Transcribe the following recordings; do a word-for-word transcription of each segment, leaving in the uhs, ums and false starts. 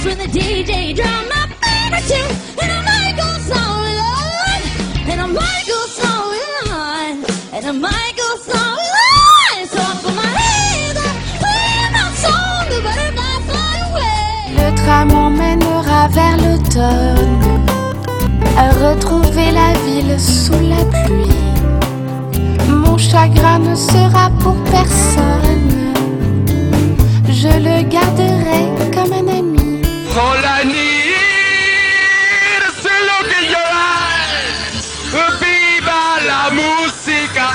when the D J drums my favorite tune, and I might go slowly on, and I might go slowly on, and I might go slowly on. So I put my hands up, play my song, the butterfly fly away. Le tram emmènera vers l'automne, à retrouver la ville sous la pluie. Mon chagrin ne sera pour personne, je le garderai comme un ami. All I need is to look in your eyes, viva la música.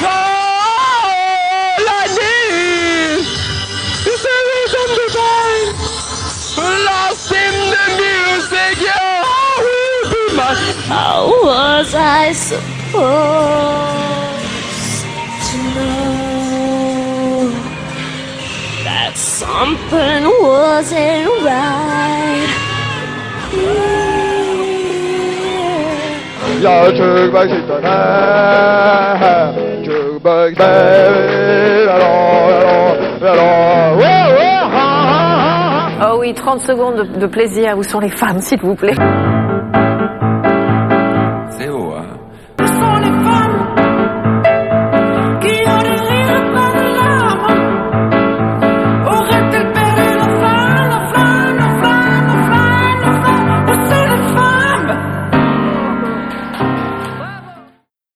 All I need is a rhythm divine, lost in the music. You will be mine. How was I supposed to know that something wasn't right here? Yo, jukebox is the night. Jukebox, baby, hello, hello, hello. Oh oui, trente secondes de, de plaisir. Où sont les femmes, s'il vous plaît?